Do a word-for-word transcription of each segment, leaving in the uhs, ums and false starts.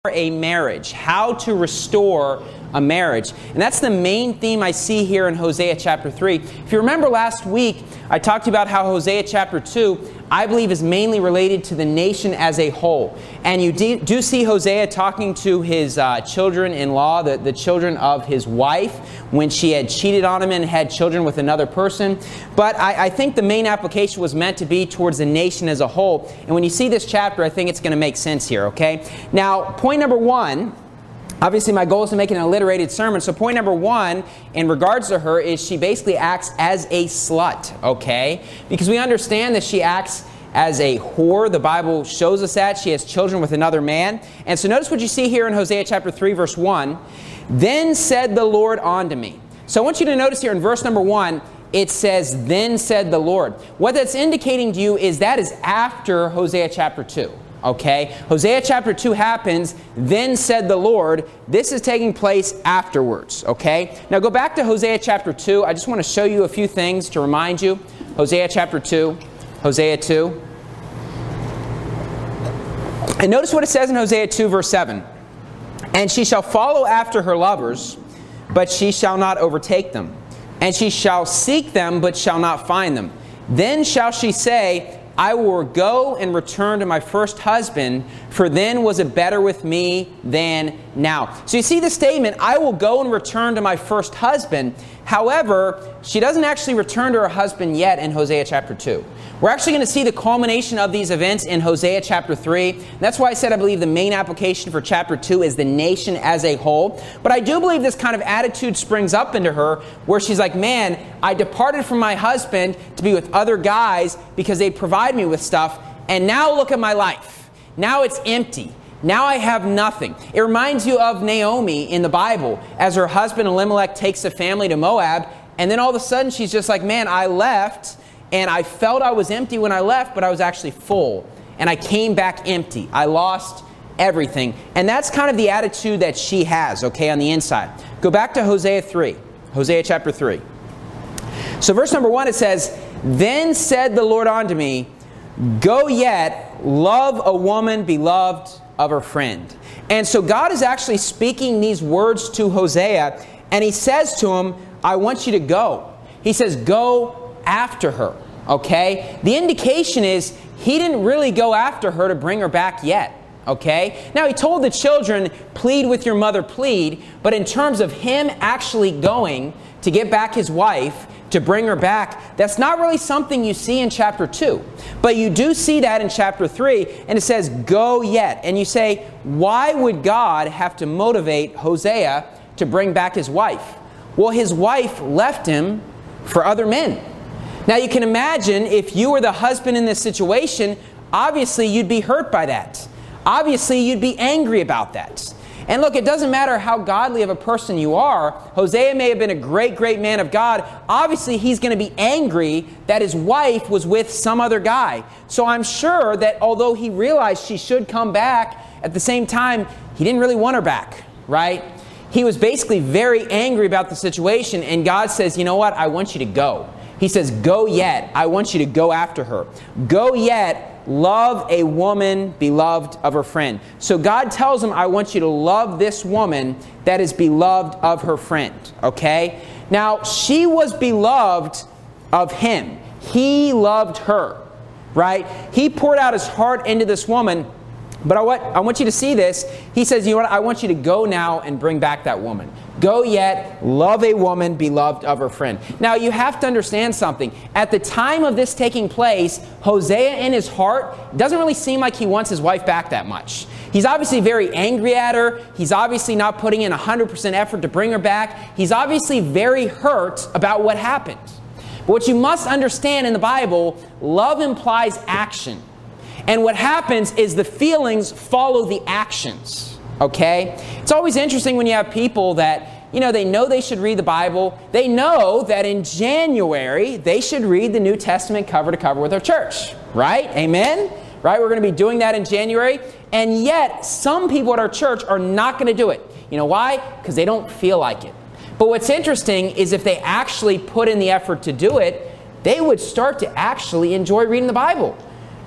a marriage, how to restore a marriage. And that's the main theme I see here in Hosea chapter three. If you remember last week, I talked about how Hosea chapter two, I believe, is mainly related to the nation as a whole. And you do, do see Hosea talking to his uh, children-in-law, the, the children of his wife, when she had cheated on him and had children with another person. But I, I think the main application was meant to be towards the nation as a whole. And when you see this chapter, I think it's going to make sense here, okay? Now, point number one, obviously my goal is to make an alliterated sermon. So point number one in regards to her is she basically acts as a slut, okay? Because we understand that she acts as a whore. The Bible shows us that. She has children with another man. And so notice what you see here in Hosea chapter three, verse one. Then said the Lord unto me. So I want you to notice here in verse number one, it says, then said the Lord. What that's indicating to you is that is after Hosea chapter two. Okay, Hosea chapter two happens, then said the Lord. This is taking place afterwards, okay? Now go back to Hosea chapter two. I just want to show you a few things to remind you. Hosea chapter two, Hosea two. And notice what it says in Hosea two, verse seven. And she shall follow after her lovers, but she shall not overtake them. And she shall seek them, but shall not find them. Then shall she say, I will go and return to my first husband, for then was it better with me than now. So you see the statement, I will go and return to my first husband. However, she doesn't actually return to her husband yet in Hosea chapter two. We're actually going to see the culmination of these events in Hosea chapter three. That's why I said I believe the main application for chapter two is the nation as a whole. But I do believe this kind of attitude springs up into her where she's like, man, I departed from my husband to be with other guys because they provide me with stuff. And now look at my life. Now it's empty. Now I have nothing. It reminds you of Naomi in the Bible as her husband Elimelech takes the family to Moab. And then all of a sudden she's just like, man, I left and I felt I was empty when I left, but I was actually full. And I came back empty. I lost everything. And that's kind of the attitude that she has, okay, on the inside. Go back to Hosea three. Hosea chapter three. So verse number one, it says, then said the Lord unto me, go yet, love a woman beloved of her friend. And so God is actually speaking these words to Hosea, and he says to him, I want you to go. He says, go after her, okay? The indication is he didn't really go after her to bring her back yet, okay? Now he told the children, plead with your mother, plead, but in terms of him actually going to get back his wife, to bring her back, that's not really something you see in chapter two. But you do see that in chapter three, and it says, go yet. And you say, why would God have to motivate Hosea to bring back his wife? Well, his wife left him for other men. Now you can imagine if you were the husband in this situation, obviously you'd be hurt by that. Obviously you'd be angry about that. And look, it doesn't matter how godly of a person you are. Hosea may have been a great, great man of God. Obviously, he's going to be angry that his wife was with some other guy. So I'm sure that although he realized she should come back, at the same time, he didn't really want her back, right? He was basically very angry about the situation, and God says, you know what? I want you to go. He says, go yet. I want you to go after her. Go yet. Love a woman beloved of her friend. So God tells him, I want you to love this woman that is beloved of her friend. Okay? Now, she was beloved of him. He loved her. Right? He poured out his heart into this woman. But I want, I want you to see this. He says, you know what? I want you to go now and bring back that woman. Go yet, love a woman beloved of her friend. Now, you have to understand something. At the time of this taking place, Hosea in his heart doesn't really seem like he wants his wife back that much. He's obviously very angry at her. He's obviously not putting in one hundred percent effort to bring her back. He's obviously very hurt about what happened. But what you must understand in the Bible, love implies action. And what happens is the feelings follow the actions. Okay? It's always interesting when you have people that, you know, they know they should read the Bible. They know that in January, they should read the New Testament cover to cover with their church. Right? Amen? Right? We're going to be doing that in January. And yet, some people at our church are not going to do it. You know why? Because they don't feel like it. But what's interesting is if they actually put in the effort to do it, they would start to actually enjoy reading the Bible.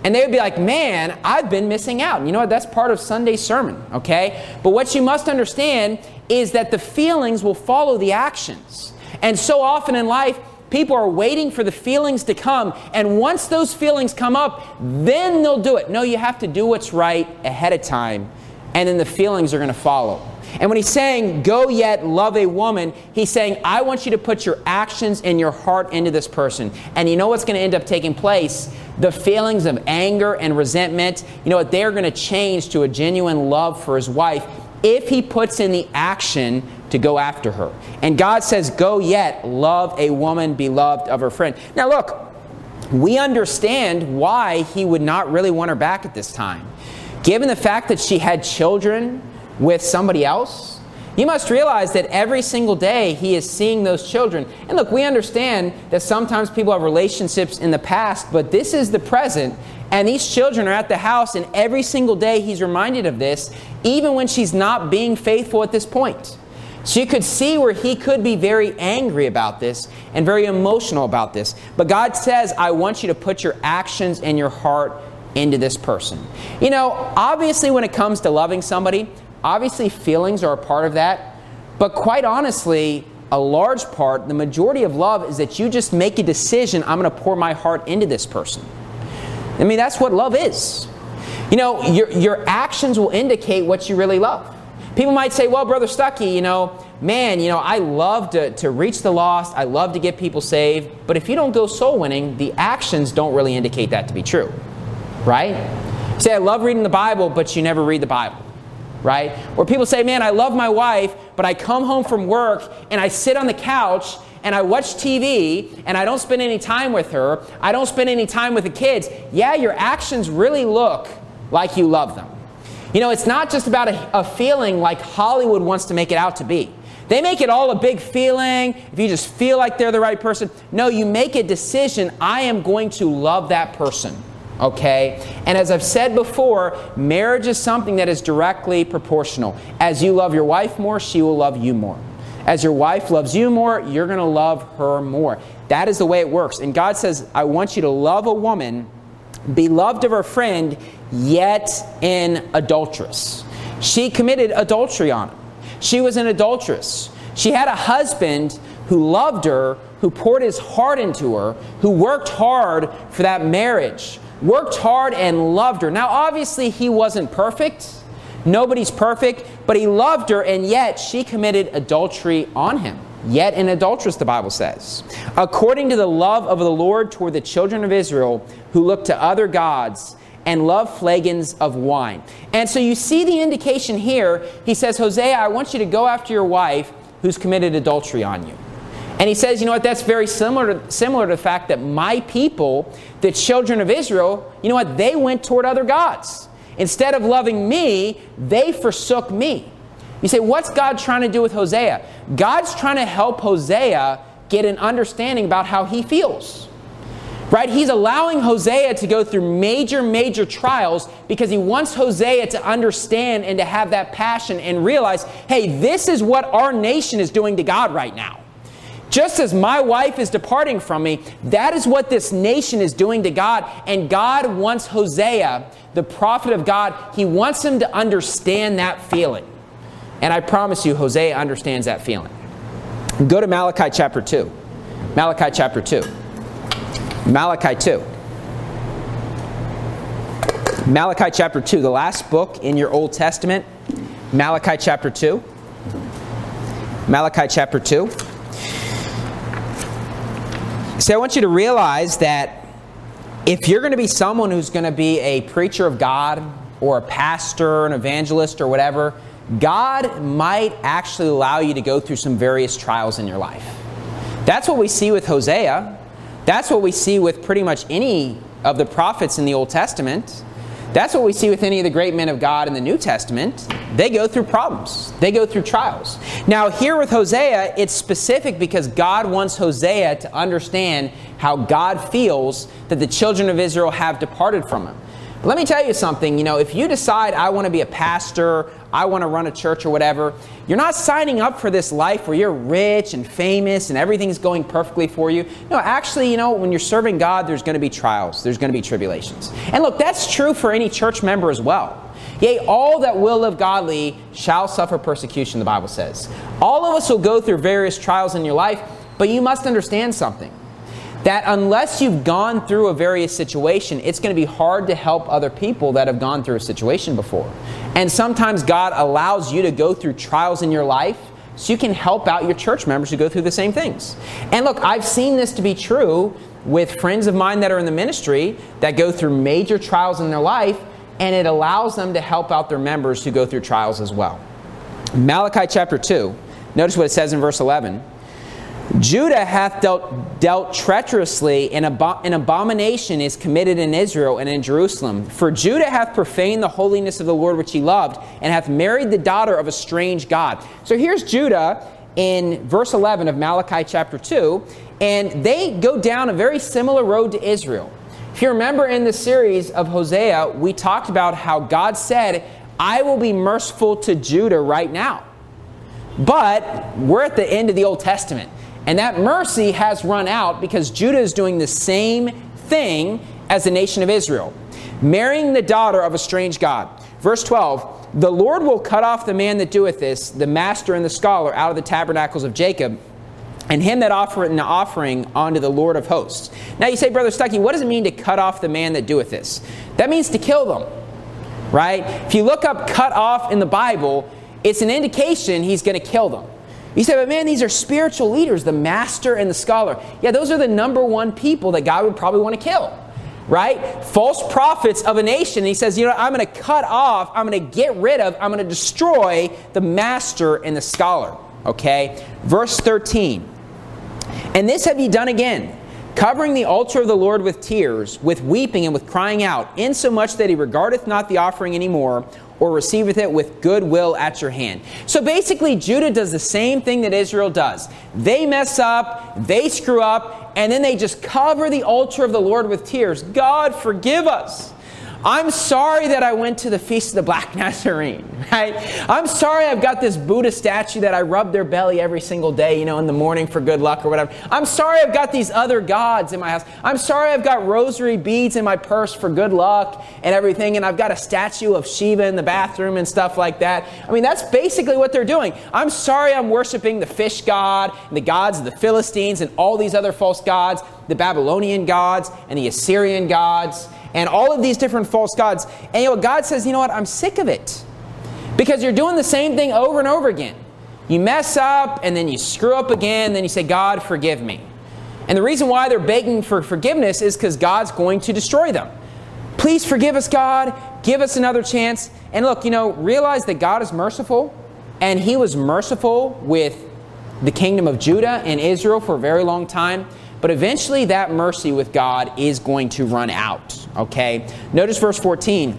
And they would be like, man, I've been missing out. And you know what? That's part of Sunday's sermon, okay? But what you must understand is that the feelings will follow the actions. And so often in life, people are waiting for the feelings to come. And once those feelings come up, then they'll do it. No, you have to do what's right ahead of time. And then the feelings are going to follow. And when he's saying, go yet love a woman, he's saying, I want you to put your actions and your heart into this person. And you know what's going to end up taking place? The feelings of anger and resentment, you know what? They're going to change to a genuine love for his wife if he puts in the action to go after her. And God says, go yet love a woman beloved of her friend. Now look, we understand why he would not really want her back at this time. Given the fact that she had children with somebody else, you must realize that every single day he is seeing those children. And look, we understand that sometimes people have relationships in the past, but this is the present. And these children are at the house, and every single day he's reminded of this, even when she's not being faithful at this point. So you could see where he could be very angry about this and very emotional about this. But God says, I want you to put your actions and your heart into this person. You know, obviously when it comes to loving somebody, obviously feelings are a part of that. But quite honestly, a large part, the majority of love is that you just make a decision, I'm going to pour my heart into this person. I mean, that's what love is. You know, your, your actions will indicate what you really love. People might say, well, Brother Stuckey, you know, man, you know, I love to, to reach the lost. I love to get people saved. But if you don't go soul winning, the actions don't really indicate that to be true. Right? You say, I love reading the Bible, but you never read the Bible. Right? Or people say, man, I love my wife, but I come home from work and I sit on the couch and I watch T V and I don't spend any time with her. I don't spend any time with the kids. Yeah, your actions really look like you love them. You know, it's not just about a, a feeling like Hollywood wants to make it out to be. They make it all a big feeling. If you just feel like they're the right person. No, you make a decision. I am going to love that person. Okay? And as I've said before, marriage is something that is directly proportional. As you love your wife more, she will love you more. As your wife loves you more, you're going to love her more. That is the way it works. And God says, I want you to love a woman, beloved of her friend, yet an adulteress. She committed adultery on him. She was an adulteress. She had a husband who loved her, who poured his heart into her, who worked hard for that marriage, worked hard and loved her. Now, obviously, he wasn't perfect. Nobody's perfect, but he loved her, and yet she committed adultery on him. Yet an adulteress, the Bible says. According to the love of the Lord toward the children of Israel, who look to other gods and love flagons of wine. And so you see the indication here. He says, Hosea, I want you to go after your wife who's committed adultery on you. And he says, you know what, that's very similar to, similar to the fact that my people, the children of Israel, you know what, they went toward other gods. Instead of loving me, they forsook me. You say, what's God trying to do with Hosea? God's trying to help Hosea get an understanding about how he feels. Right? He's allowing Hosea to go through major, major trials because he wants Hosea to understand and to have that passion and realize, hey, this is what our nation is doing to God right now. Just as my wife is departing from me, that is what this nation is doing to God. And God wants Hosea, the prophet of God, he wants him to understand that feeling. And I promise you, Hosea understands that feeling. Go to Malachi chapter two. Malachi chapter two. Malachi two. Malachi chapter two, the last book in your Old Testament. Malachi chapter two. Malachi chapter two. So I want you to realize that if you're going to be someone who's going to be a preacher of God or a pastor, an evangelist or whatever, God might actually allow you to go through some various trials in your life. That's what we see with Hosea. That's what we see with pretty much any of the prophets in the Old Testament. That's what we see with any of the great men of God in the New Testament. They go through problems. They go through trials. Now here with Hosea, it's specific because God wants Hosea to understand how God feels that the children of Israel have departed from him. Let me tell you something, you know, if you decide I want to be a pastor, I want to run a church or whatever, you're not signing up for this life where you're rich and famous and everything's going perfectly for you. No, actually, you know, when you're serving God, there's going to be trials. There's going to be tribulations. And look, that's true for any church member as well. Yea, all that will live godly shall suffer persecution, the Bible says. All of us will go through various trials in your life, but you must understand something. That unless you've gone through a various situation, it's going to be hard to help other people that have gone through a situation before. And sometimes God allows you to go through trials in your life so you can help out your church members who go through the same things. And look, I've seen this to be true with friends of mine that are in the ministry that go through major trials in their life, and it allows them to help out their members who go through trials as well. Malachi chapter two, notice what it says in verse eleven. Judah hath dealt, dealt treacherously, and abo- an abomination is committed in Israel and in Jerusalem. For Judah hath profaned the holiness of the Lord which he loved, and hath married the daughter of a strange god. So here's Judah in verse eleven of Malachi chapter two, and they go down a very similar road to Israel. If you remember in the series of Hosea, we talked about how God said, I will be merciful to Judah right now. But we're at the end of the Old Testament. And that mercy has run out because Judah is doing the same thing as the nation of Israel, marrying the daughter of a strange god. Verse twelve, the Lord will cut off the man that doeth this, the master and the scholar, out of the tabernacles of Jacob, and him that offereth an offering unto the Lord of hosts. Now you say, Brother Stuckey, what does it mean to cut off the man that doeth this? That means to kill them, right? If you look up cut off in the Bible, it's an indication he's going to kill them. You say, but man, these are spiritual leaders, the master and the scholar. Yeah, those are the number one people that God would probably want to kill, right? False prophets of a nation. He says, you know, I'm going to cut off, I'm going to get rid of, I'm going to destroy the master and the scholar, okay? Verse thirteen, and this have ye done again, covering the altar of the Lord with tears, with weeping and with crying out, insomuch that he regardeth not the offering any more, or receiveth it with good will at your hand. So basically, Judah does the same thing that Israel does. They mess up, they screw up, and then they just cover the altar of the Lord with tears. God, forgive us. I'm sorry that I went to the Feast of the Black Nazarene, right? I'm sorry I've got this Buddha statue that I rub their belly every single day, you know, in the morning for good luck or whatever. I'm sorry I've got these other gods in my house. I'm sorry I've got rosary beads in my purse for good luck and everything, and I've got a statue of Shiva in the bathroom and stuff like that. I mean, that's basically what they're doing. I'm sorry I'm worshiping the fish god and the gods of the Philistines and all these other false gods, the Babylonian gods and the Assyrian gods, and all of these different false gods. And you know, God says, you know what, I'm sick of it. Because you're doing the same thing over and over again. You mess up, and then you screw up again, and then you say, God, forgive me. And the reason why they're begging for forgiveness is because God's going to destroy them. Please forgive us, God. Give us another chance. And look, you know, realize that God is merciful, and He was merciful with the kingdom of Judah and Israel for a very long time. But eventually that mercy with God is going to run out, okay? Notice verse fourteen.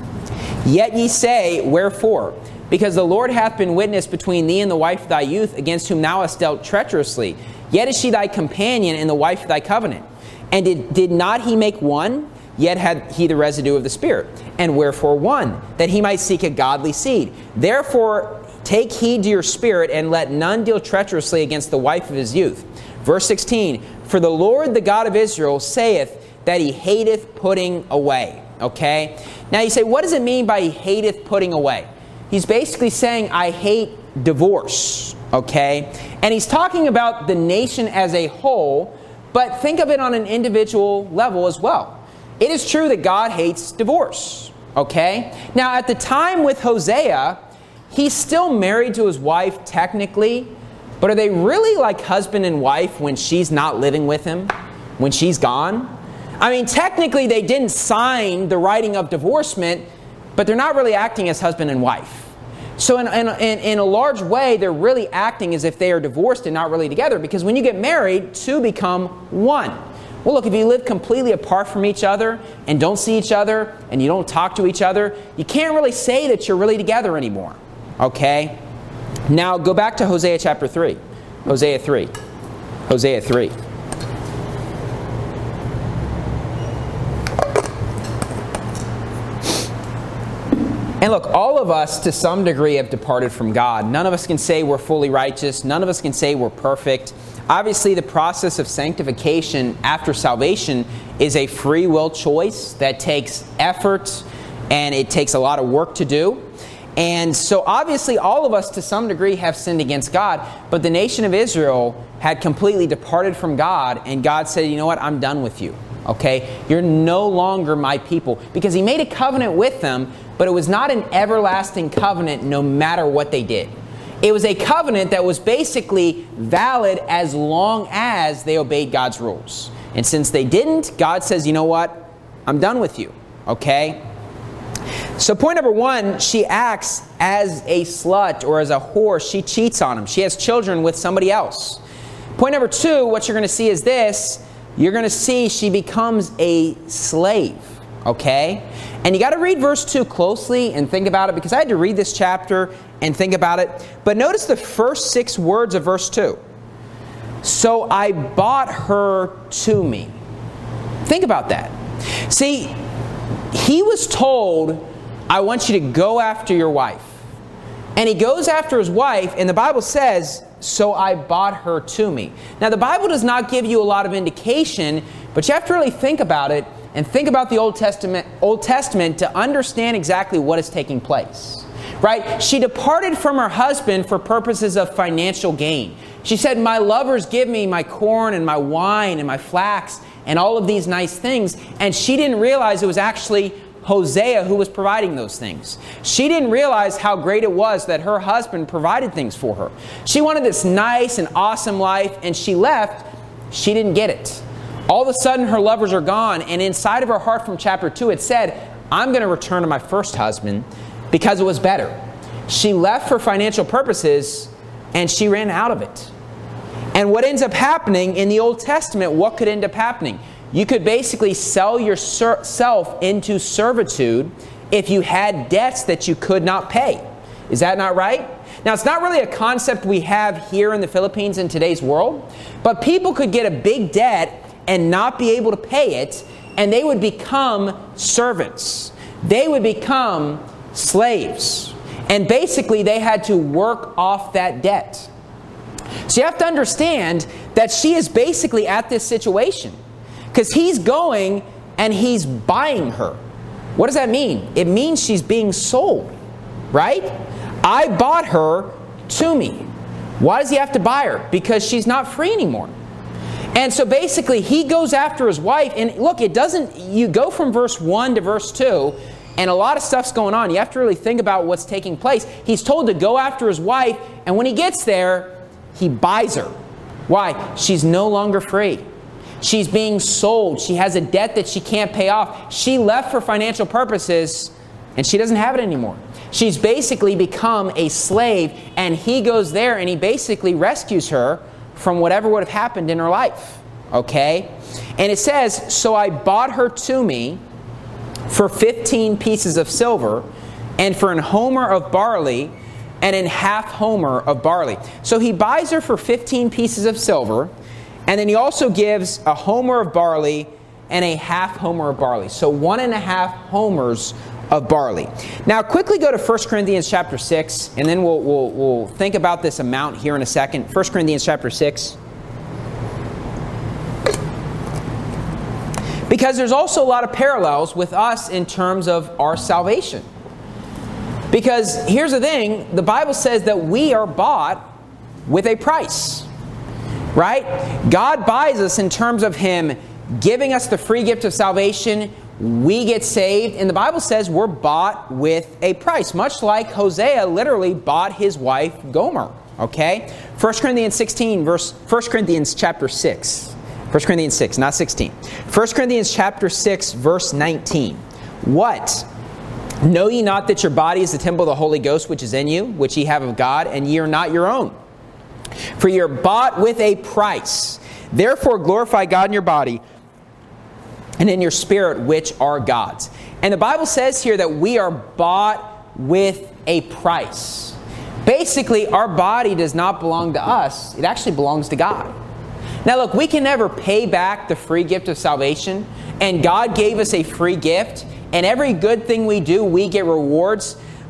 Yet ye say, wherefore? Because the Lord hath been witness between thee and the wife of thy youth, against whom thou hast dealt treacherously. Yet is she thy companion and the wife of thy covenant. And did, did not he make one? Yet had he the residue of the Spirit. And wherefore one? That he might seek a godly seed. Therefore take heed to your spirit, and let none deal treacherously against the wife of his youth. Verse sixteen, for the Lord, the God of Israel, saith that he hateth putting away. Okay? Now you say, what does it mean by he hateth putting away? He's basically saying, I hate divorce. Okay? And he's talking about the nation as a whole, but think of it on an individual level as well. It is true that God hates divorce. Okay? Now at the time with Hosea, he's still married to his wife technically, but are they really like husband and wife when she's not living with him? When she's gone? I mean, technically they didn't sign the writing of divorcement, but they're not really acting as husband and wife. So in, in, in a large way, they're really acting as if they are divorced and not really together, because when you get married, two become one. Well, look, if you live completely apart from each other and don't see each other and you don't talk to each other, you can't really say that you're really together anymore. Okay? Now, go back to Hosea chapter three. Hosea three. Hosea three. And look, all of us to some degree have departed from God. None of us can say we're fully righteous. None of us can say we're perfect. Obviously, the process of sanctification after salvation is a free will choice that takes effort and it takes a lot of work to do. And so obviously all of us to some degree have sinned against God, but the nation of Israel had completely departed from God, and God said, you know what, I'm done with you. Okay? You're no longer my people. Because He made a covenant with them, but it was not an everlasting covenant no matter what they did. It was a covenant that was basically valid as long as they obeyed God's rules. And since they didn't, God says, you know what, I'm done with you. Okay? So point number one, she acts as a slut or as a whore. She cheats on him. She has children with somebody else. Point number two, what you're going to see is this. You're going to see she becomes a slave. Okay? And you got to read verse two closely and think about it, because I had to read this chapter and think about it. But notice the first six words of verse two. So I bought her to me. Think about that. See, he was told, I want you to go after your wife. And he goes after his wife, and the Bible says, so I bought her to me. Now, the Bible does not give you a lot of indication, but you have to really think about it and think about the Old Testament, Old Testament to understand exactly what is taking place. Right? She departed from her husband for purposes of financial gain. She said, my lovers give me my corn and my wine and my flax and all of these nice things. And she didn't realize it was actually Hosea who was providing those things. She didn't realize how great it was that her husband provided things for her. She wanted this nice and awesome life, and she left. She didn't get it. All of a sudden, her lovers are gone, and inside of her heart from chapter two, it said, I'm going to return to my first husband because it was better. She left for financial purposes, and she ran out of it. And what ends up happening in the Old Testament, what could end up happening? You could basically sell yourself into servitude if you had debts that you could not pay. Is that not right? Now, it's not really a concept we have here in the Philippines in today's world, but people could get a big debt and not be able to pay it, and they would become servants. They would become slaves. And basically, they had to work off that debt. So you have to understand that she is basically at this situation. Because he's going and he's buying her. What does that mean? It means she's being sold, right? I bought her to me. Why does he have to buy her? Because she's not free anymore. And so basically he goes after his wife. And look, it doesn't, you go from verse one to verse two, and a lot of stuff's going on. You have to really think about what's taking place. He's told to go after his wife, and when he gets there, he buys her. Why? She's no longer free. She's being sold. She has a debt that she can't pay off. She left for financial purposes, and she doesn't have it anymore. She's basically become a slave, and he goes there and he basically rescues her from whatever would have happened in her life. Okay? And it says, so I bought her to me for fifteen pieces of silver, and for an homer of barley, and an half homer of barley. So he buys her for fifteen pieces of silver, and then he also gives a homer of barley and a half homer of barley. So one and a half homers of barley. Now quickly go to First Corinthians chapter six, and then we'll, we'll, we'll think about this amount here in a second. First Corinthians chapter six. Because there's also a lot of parallels with us in terms of our salvation. Because here's the thing, the Bible says that we are bought with a price. Right? God buys us in terms of Him giving us the free gift of salvation. We get saved. And the Bible says we're bought with a price. Much like Hosea literally bought his wife Gomer. Okay? First Corinthians sixteen, verse, First Corinthians chapter six. First Corinthians six, not sixteen. First Corinthians chapter six, verse nineteen. What? Know ye not that your body is the temple of the Holy Ghost which is in you, which ye have of God, and ye are not your own? For ye are bought with a price. Therefore glorify God in your body and in your spirit, which are God's. And the Bible says here that we are bought with a price. Basically, our body does not belong to us. It actually belongs to God. Now look, we can never pay back the free gift of salvation. And God gave us a free gift. And every good thing we do, we get rewards.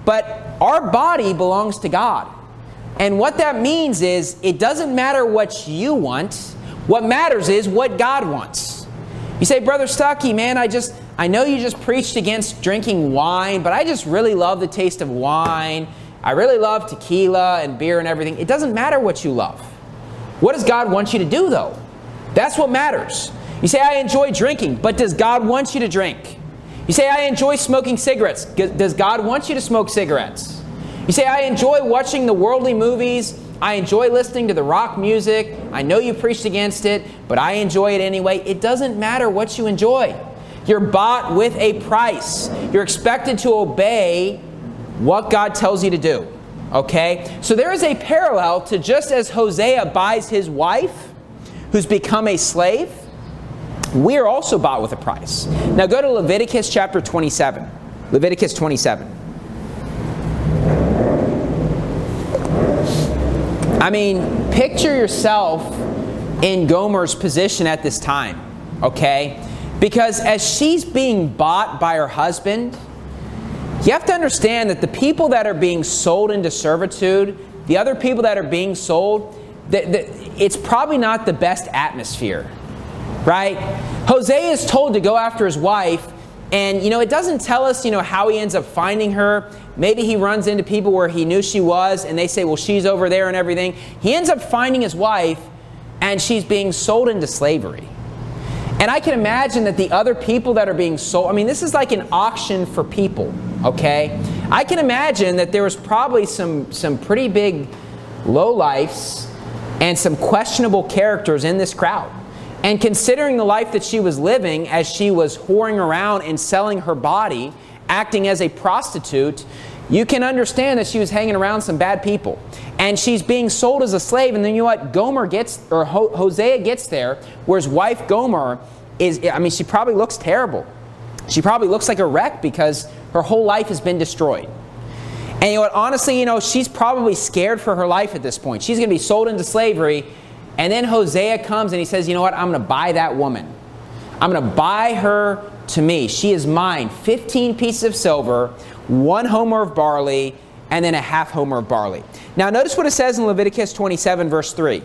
But our body belongs to God. And what that means is it doesn't matter what you want. What matters is what God wants. You say, Brother Stuckey, man, I just, I know you just preached against drinking wine, but I just really love the taste of wine. I really love tequila and beer and everything. It doesn't matter what you love. What does God want you to do, though? That's what matters. You say, I enjoy drinking, but does God want you to drink? You say, I enjoy smoking cigarettes. Does God want you to smoke cigarettes? You say, I enjoy watching the worldly movies. I enjoy listening to the rock music. I know you preached against it, but I enjoy it anyway. It doesn't matter what you enjoy. You're bought with a price. You're expected to obey what God tells you to do. Okay? So there is a parallel to just as Hosea buys his wife, who's become a slave, we are also bought with a price. Now go to Leviticus chapter twenty-seven. Leviticus twenty-seven. I mean, picture yourself in Gomer's position at this time, okay? Because as she's being bought by her husband, you have to understand that the people that are being sold into servitude, the other people that are being sold, the, the, it's probably not the best atmosphere, right? Hosea is told to go after his wife, and, you know, it doesn't tell us, you know, how he ends up finding her. Maybe he runs into people where he knew she was, and they say, well, she's over there and everything. He ends up finding his wife, and she's being sold into slavery. And I can imagine that the other people that are being sold, I mean, this is like an auction for people, okay? I can imagine that there was probably some, some pretty big lowlifes and some questionable characters in this crowd. And considering the life that she was living as she was whoring around and selling her body, acting as a prostitute, you can understand that she was hanging around some bad people. And she's being sold as a slave, and then you know what? Gomer gets, or Hosea gets there, where his wife Gomer is, I mean, she probably looks terrible. She probably looks like a wreck because her whole life has been destroyed. And you know what? Honestly, you know, she's probably scared for her life at this point. She's going to be sold into slavery. And then Hosea comes and he says, you know what? I'm going to buy that woman. I'm going to buy her to me. She is mine. fifteen pieces of silver, one homer of barley, and then a half homer of barley. Now notice what it says in Leviticus twenty-seven verse three.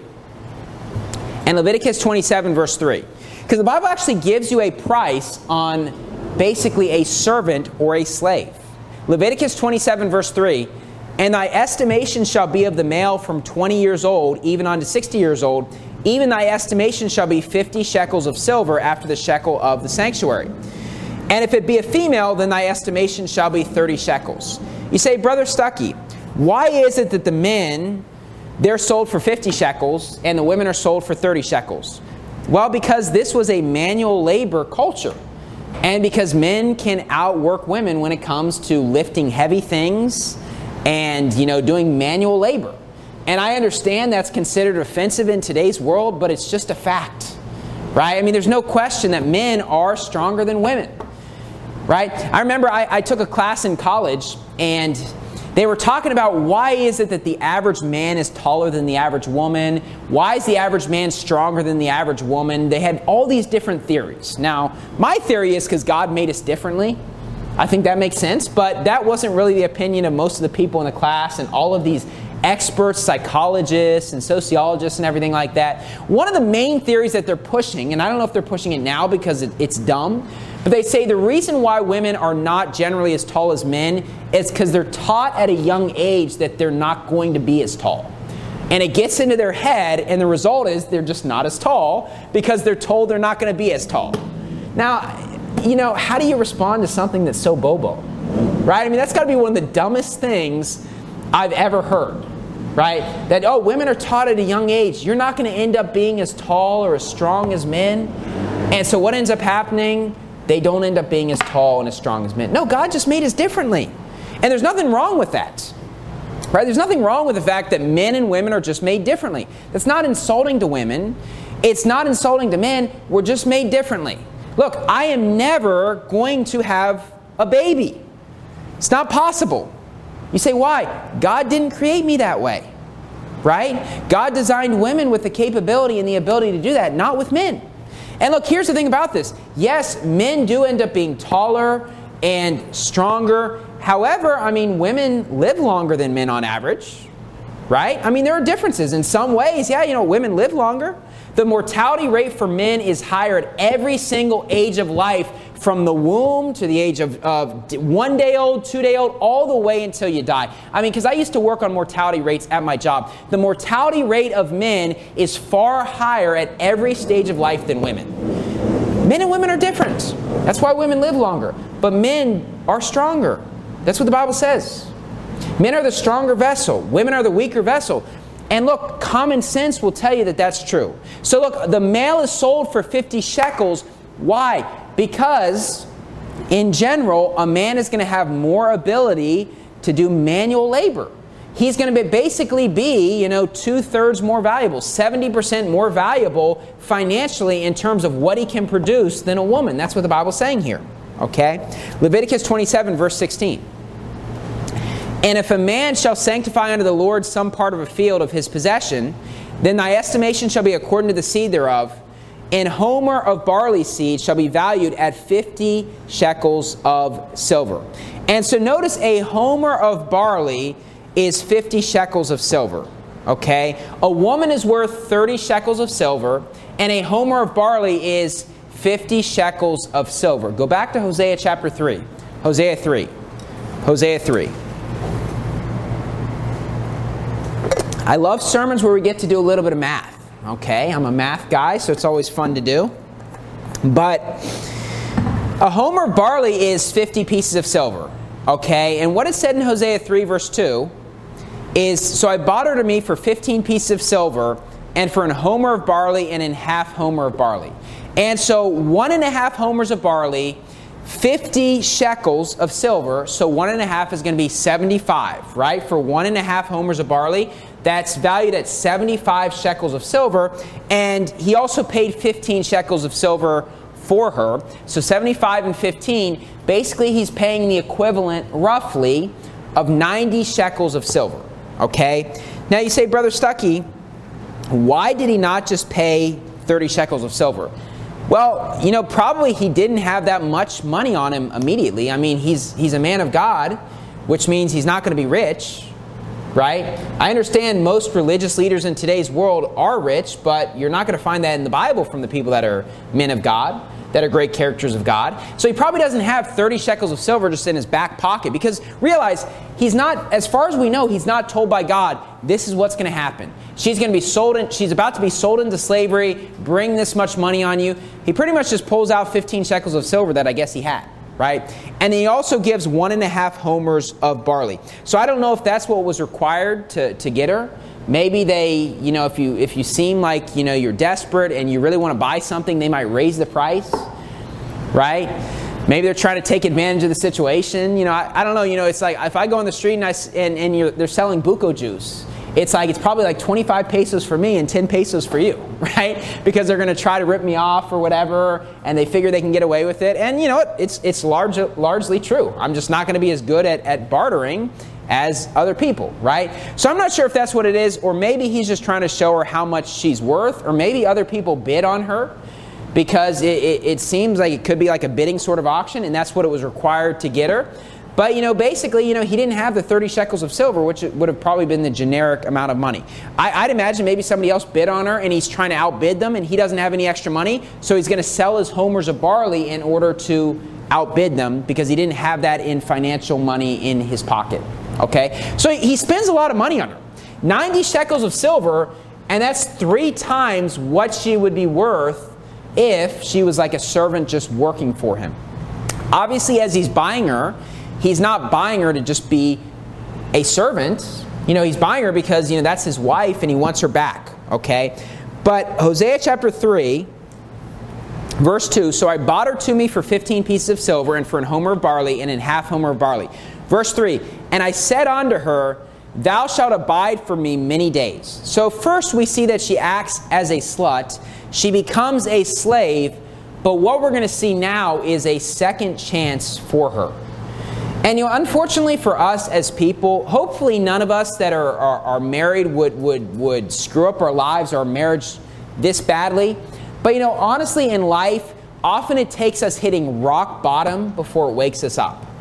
And Leviticus twenty-seven verse three. Because the Bible actually gives you a price on basically a servant or a slave. Leviticus twenty-seven verse three. And thy estimation shall be of the male from twenty years old, even unto sixty years old. Even thy estimation shall be fifty shekels of silver after the shekel of the sanctuary. And if it be a female, then thy estimation shall be thirty shekels. You say, Brother Stuckey, why is it that the men, they're sold for fifty shekels and the women are sold for thirty shekels? Well, because this was a manual labor culture. And because men can outwork women when it comes to lifting heavy things and, you know, doing manual labor. And I understand that's considered offensive in today's world, but it's just a fact, right? I mean, there's no question that men are stronger than women, right? I remember I, I took a class in college, and they were talking about why is it that the average man is taller than the average woman? Why is the average man stronger than the average woman? They had all these different theories. Now, my theory is because God made us differently. I think that makes sense, but that wasn't really the opinion of most of the people in the class and all of these experts, psychologists, and sociologists and everything like that. One of the main theories that they're pushing, and I don't know if they're pushing it now because it, it's dumb, but they say the reason why women are not generally as tall as men is because they're taught at a young age that they're not going to be as tall. And it gets into their head, and the result is they're just not as tall because they're told they're not going to be as tall. Now, you know, how do you respond to something that's so bobo? Right? I mean, that's got to be one of the dumbest things I've ever heard. Right? That, oh, women are taught at a young age, you're not going to end up being as tall or as strong as men. And so what ends up happening? They don't end up being as tall and as strong as men. No, God just made us differently. And there's nothing wrong with that. Right? There's nothing wrong with the fact that men and women are just made differently. That's not insulting to women. It's not insulting to men. We're just made differently. Look, I am never going to have a baby. It's not possible. You say, why? God didn't create me that way, right? God designed women with the capability and the ability to do that, not with men. And look, here's the thing about this. Yes, men do end up being taller and stronger. however, I mean, women live longer than men on average, right? I mean, there are differences. In some ways, yeah, you know, women live longer. The mortality rate for men is higher at every single age of life, from the womb to the age of, of one day old, two day old, all the way until you die. I mean, because I used to work on mortality rates at my job. The mortality rate of men is far higher at every stage of life than women. Men and women are different. That's why women live longer. But men are stronger. That's what the Bible says. Men are the stronger vessel. Women are the weaker vessel. And look, common sense will tell you that that's true. So look, the male is sold for fifty shekels. Why? Because, in general, a man is going to have more ability to do manual labor. He's going to be, basically be, you know, two-thirds more valuable, seventy percent more valuable financially in terms of what he can produce than a woman. That's what the Bible's saying here. Okay? Leviticus twenty-seven, verse sixteen. And if a man shall sanctify unto the Lord some part of a field of his possession, then thy estimation shall be according to the seed thereof. An homer of barley seed shall be valued at fifty shekels of silver. And so notice a homer of barley is fifty shekels of silver. Okay? A woman is worth thirty shekels of silver, and a homer of barley is fifty shekels of silver. Go back to Hosea chapter three. Hosea three. Hosea three. I love sermons where we get to do a little bit of math. Okay, I'm a math guy, so it's always fun to do. But a homer of barley is fifty pieces of silver. Okay, and what is said in Hosea three, verse two, is, so I bought her to me for fifteen pieces of silver, and for an homer of barley, and an half homer of barley. And so one and a half homers of barley, fifty shekels of silver, so one and a half is going to be seventy-five, right? For one and a half homers of barley, that's valued at seventy-five shekels of silver. And he also paid fifteen shekels of silver for her. So seventy-five and fifteen, basically he's paying the equivalent, roughly, of ninety shekels of silver. Okay? Now you say, Brother Stuckey, why did he not just pay thirty shekels of silver? Well, you know, probably he didn't have that much money on him immediately. I mean, he's he's a man of God, which means he's not going to be rich, right? I understand most religious leaders in today's world are rich, but you're not going to find that in the Bible from the people that are men of God, that are great characters of God. So he probably doesn't have thirty shekels of silver just in his back pocket, because realize, he's not, as far as we know, he's not told by God, this is what's going to happen. She's going to be sold in, she's about to be sold into slavery, bring this much money on you. He pretty much just pulls out fifteen shekels of silver that I guess he had, right? And he also gives one and a half homers of barley. So I don't know if that's what was required to, to get her. Maybe they, you know, if you if you seem like, you know, you're desperate and you really want to buy something, they might raise the price, right? Maybe they're trying to take advantage of the situation. You know, I, I don't know. You know, it's like if I go on the street and I, and, and you're, they're selling buco juice, it's like it's probably like twenty-five pesos for me and ten pesos for you, right? Because they're going to try to rip me off or whatever, and they figure they can get away with it. And you know what? It's it's large, largely true. I'm just not going to be as good at, at bartering as other people, right? So I'm not sure if that's what it is, or maybe he's just trying to show her how much she's worth, or maybe other people bid on her, because it, it, it seems like it could be like a bidding sort of auction, and that's what it was required to get her. But, you know, basically, you know, he didn't have the thirty shekels of silver, which would have probably been the generic amount of money. I, I'd imagine maybe somebody else bid on her, and he's trying to outbid them, and he doesn't have any extra money, so he's going to sell his homers of barley in order to outbid them, because he didn't have that in financial money in his pocket. Okay? So he spends a lot of money on her. ninety shekels of silver, and that's three times what she would be worth if she was like a servant just working for him. Obviously, as he's buying her, he's not buying her to just be a servant. You know, he's buying her because, you know, that's his wife and he wants her back. Okay? But Hosea chapter three, verse two, so I bought her to me for fifteen pieces of silver, and for an homer of barley, and an half homer of barley. Verse three, and I said unto her, thou shalt abide for me many days. So first we see that she acts as a slut. She becomes a slave. But what we're going to see now is a second chance for her. And, you know, unfortunately for us as people, hopefully none of us that are, are, are married would, would, would screw up our lives or our marriage this badly. But, you know, honestly in life, often it takes us hitting rock bottom before it wakes us up.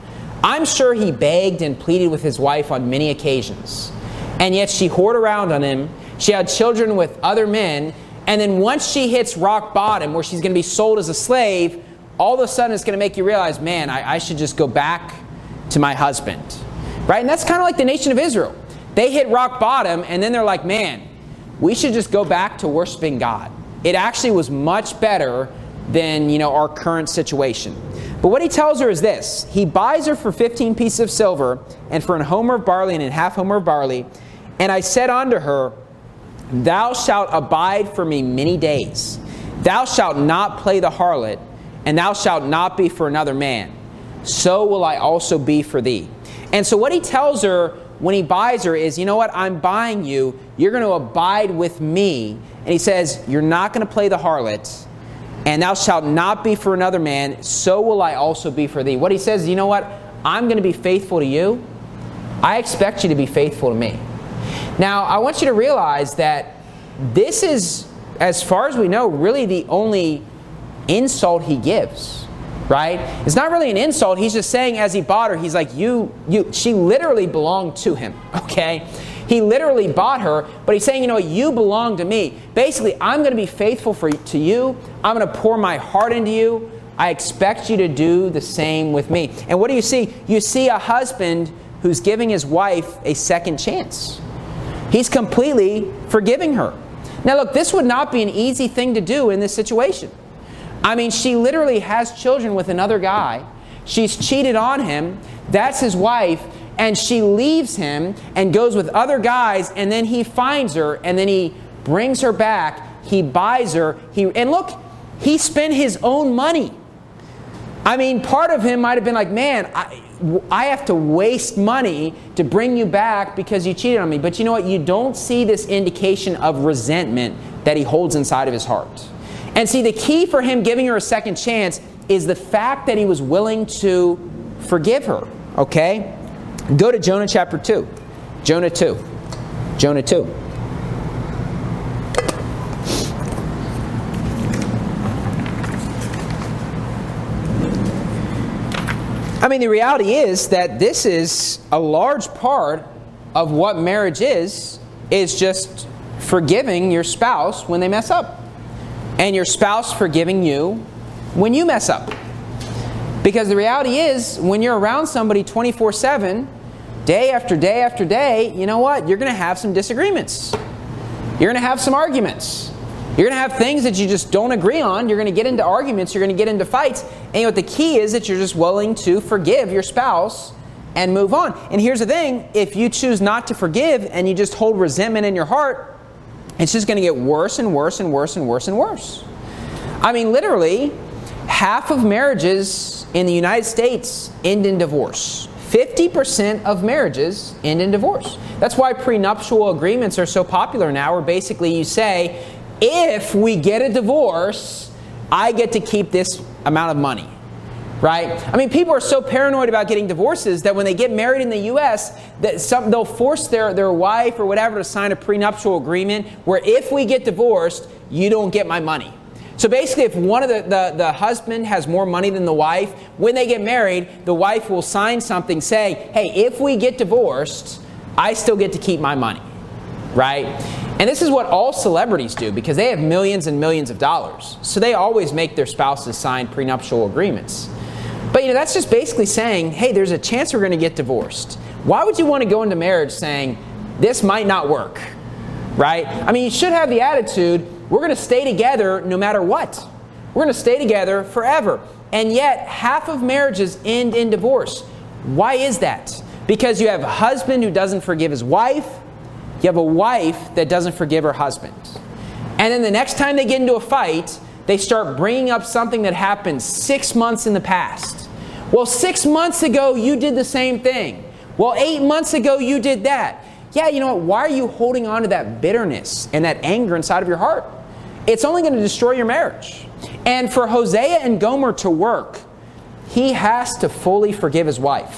I'm sure he begged and pleaded with his wife on many occasions. And yet she whored around on him. She had children with other men. And then once she hits rock bottom, where she's going to be sold as a slave, all of a sudden it's going to make you realize, man, I, I should just go back to my husband. Right? And that's kind of like the nation of Israel. They hit rock bottom, and then they're like, man, we should just go back to worshiping God. It actually was much better than, you know, our current situation. But what he tells her is this. He buys her for fifteen pieces of silver, and for an homer of barley and a half homer of barley. And I said unto her, thou shalt abide for me many days. Thou shalt not play the harlot, and thou shalt not be for another man. So will I also be for thee. And so what he tells her when he buys her is, you know what, I'm buying you. You're going to abide with me. And he says, you're not going to play the harlot, and thou shalt not be for another man. So will I also be for thee. What he says is, you know what, I'm going to be faithful to you. I expect you to be faithful to me. Now, I want you to realize that this is, as far as we know, really the only insult he gives, right? It's not really an insult. He's just saying, as he bought her, he's like, you, you, she literally belonged to him, okay? He literally bought her, but he's saying, you know what, you belong to me. Basically, I'm going to be faithful for, to you. I'm going to pour my heart into you. I expect you to do the same with me. And what do you see? You see a husband who's giving his wife a second chance. He's completely forgiving her. Now look, this would not be an easy thing to do in this situation. I mean, she literally has children with another guy. She's cheated on him. That's his wife. And she leaves him and goes with other guys, and then he finds her, and then he brings her back. He buys her. He, and look, he spent his own money. I mean, part of him might have been like, man, I, I have to waste money to bring you back because you cheated on me. But you know what? You don't see this indication of resentment that he holds inside of his heart. And see, the key for him giving her a second chance is the fact that he was willing to forgive her. Okay? Go to Jonah chapter two. Jonah two. Jonah two. I mean, the reality is that this is a large part of what marriage is, is just forgiving your spouse when they mess up. And your spouse forgiving you when you mess up. Because the reality is, when you're around somebody twenty-four seven, day after day after day, you know what? You're going to have some disagreements. You're going to have some arguments. You're going to have things that you just don't agree on. You're going to get into arguments. You're going to get into fights. And you know what the key is? That you're just willing to forgive your spouse and move on. And here's the thing. If you choose not to forgive and you just hold resentment in your heart, it's just going to get worse and worse and worse and worse and worse. I mean, literally, half of marriages in the United States end in divorce. fifty percent of marriages end in divorce. That's why prenuptial agreements are so popular now, where basically you say, if we get a divorce, I get to keep this amount of money. Right? I mean, people are so paranoid about getting divorces that when they get married in the U S, that some, they'll force their, their wife or whatever to sign a prenuptial agreement where if we get divorced, you don't get my money. So basically, if one of the, the, the husband has more money than the wife, when they get married, the wife will sign something saying, hey, if we get divorced, I still get to keep my money. Right? And this is what all celebrities do because they have millions and millions of dollars. So they always make their spouses sign prenuptial agreements. But you know, that's just basically saying, hey, there's a chance we're going to get divorced. Why would you want to go into marriage saying, this might not work? Right? I mean, you should have the attitude, we're going to stay together no matter what. We're going to stay together forever. And yet, half of marriages end in divorce. Why is that? Because you have a husband who doesn't forgive his wife. You have a wife that doesn't forgive her husband. And then the next time they get into a fight, they start bringing up something that happened six months in the past. Well, six months ago, you did the same thing. Well, eight months ago, you did that. Yeah, you know what? Why are you holding on to that bitterness and that anger inside of your heart? It's only going to destroy your marriage. And for Hosea and Gomer to work, he has to fully forgive his wife.